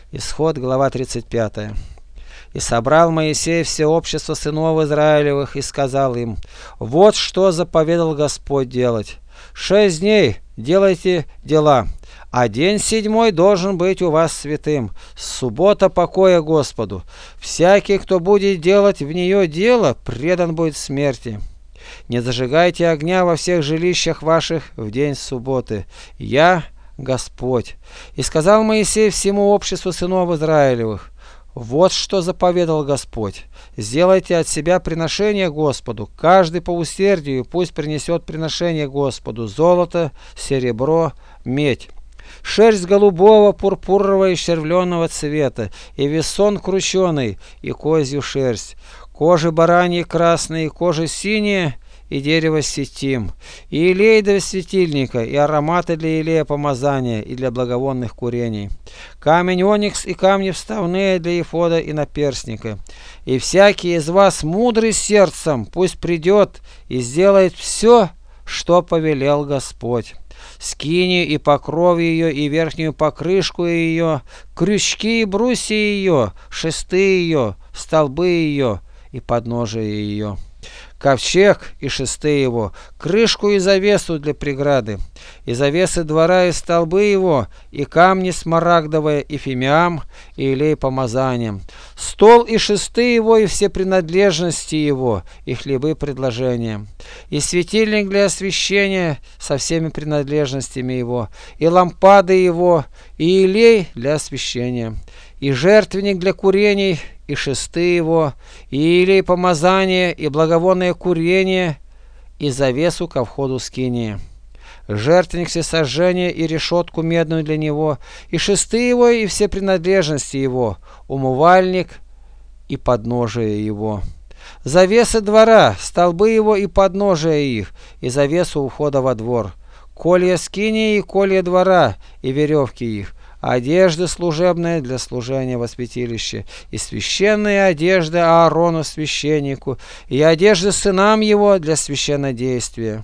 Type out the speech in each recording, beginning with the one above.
Исход, глава 35. «И собрал Моисей все общество сынов Израилевых и сказал им: вот что заповедал Господь делать. 6 дней делайте дела, а день 7 должен быть у вас святым, суббота покоя Господу. Всякий, кто будет делать в нее дело, предан будет смерти. Не зажигайте огня во всех жилищах ваших в день субботы. Я Господь». И сказал Моисей всему обществу сынов Израилевых: вот что заповедал Господь. Сделайте от себя приношение Господу. Каждый по усердию пусть принесет приношение Господу: золото, серебро, медь, шерсть голубого, пурпурового и червленого цвета, и весон крученый, и козью шерсть, кожи бараньи красные, кожи синие, и дерево ситим, и елей для светильника, и ароматы для елея помазания, и для благовонных курений, камень оникс и камни вставные для эфода и наперстника. И всякий из вас мудрый сердцем пусть придет и сделает все, что повелел Господь: скинию и покров ее, и верхнюю покрышку ее, крючки и брусья ее, шесты ее, столбы ее и подножие ее, ковчег и шесты его, крышку и завесу для преграды, и завесы двора и столбы его, и камни смарагдовые, и фимиам, и елей помазанием, стол и шесты его, и все принадлежности его, и хлебы предложения, и светильник для освещения со всеми принадлежностями его, и лампады его, и елей для освещения, и жертвенник для курений, и шесты его, и елей помазания, и благовонное курение, и завесу ко входу скинии, жертвенник всесожжения и решетку медную для него, и шесты его, и все принадлежности его, умывальник и подножие его, завесы двора, столбы его и подножие их, и завесу у входа во двор, колья скинии и колья двора, и веревки их, одежды служебные для служения во святилище, и священные одежды Аарону священнику, и одежды сынам его для священнодействия.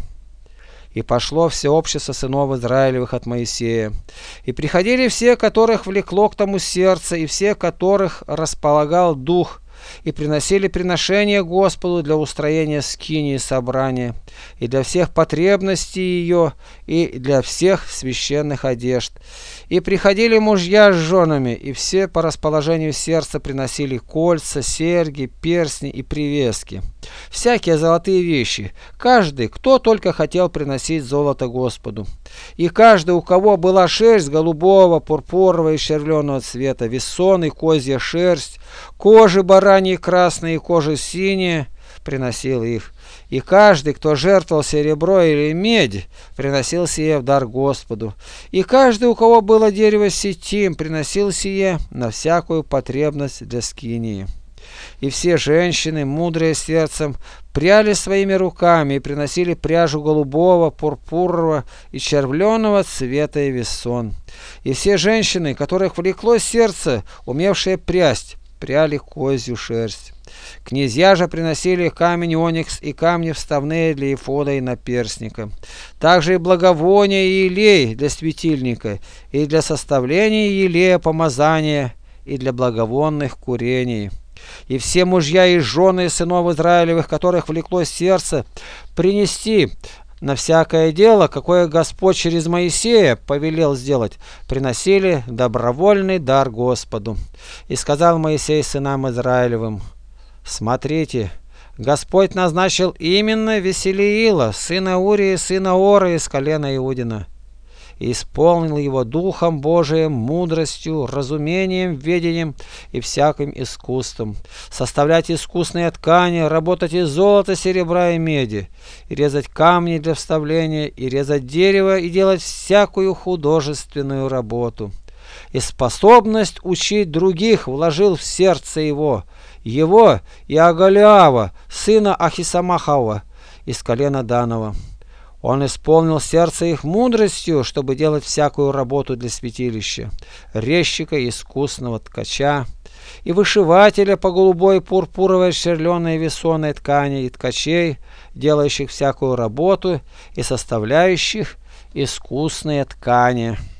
И пошло все общество сынов Израилевых от Моисея. И приходили все, которых влекло к тому сердце, и все, которых располагал дух, и приносили приношения Господу для устроения скинии собрания, и для всех потребностей ее, и для всех священных одежд. И приходили мужья с женами, и все по расположению сердца приносили кольца, серьги, перстни и привески, всякие золотые вещи, каждый, кто только хотел приносить золото Господу. И каждый, у кого была шерсть голубого, пурпурового и червленого цвета, весон и козья шерсть, кожи бараньи красные и кожи синие, приносил их. И каждый, кто жертвовал серебро или медь, приносил сие в дар Господу. И каждый, у кого было дерево ситим, приносил сие на всякую потребность для скинии. И все женщины, мудрые сердцем, пряли своими руками и приносили пряжу голубого, пурпурового и червленого цвета и весон. И все женщины, которых влекло сердце, умевшие прясть, пряли козью шерсть. Князья же приносили камень оникс и камни вставные для эфода и наперстника, также и благовония и елей для светильника, и для составления елея помазания, и для благовонных курений. И все мужья и жены сынов Израилевых, которых влекло сердце, принести на всякое дело, какое Господь через Моисея повелел сделать, приносили добровольный дар Господу. И сказал Моисей сынам Израилевым: смотрите, Господь назначил именно Веселиила, сына Урии, сына Ора из колена Иудина, и исполнил его Духом Божиим, мудростью, разумением, ведением и всяким искусством, составлять искусные ткани, работать из золота, серебра и меди, и резать камни для вставления, и резать дерево, и делать всякую художественную работу. И способность учить других вложил в сердце его и Агалиава, сына Ахисамахова, из колена Данова. Он исполнил сердце их мудростью, чтобы делать всякую работу для святилища, резчика, искусного ткача, и вышивателя по голубой, пурпуровой, червленой весонной ткани, и ткачей, делающих всякую работу, и составляющих искусные ткани.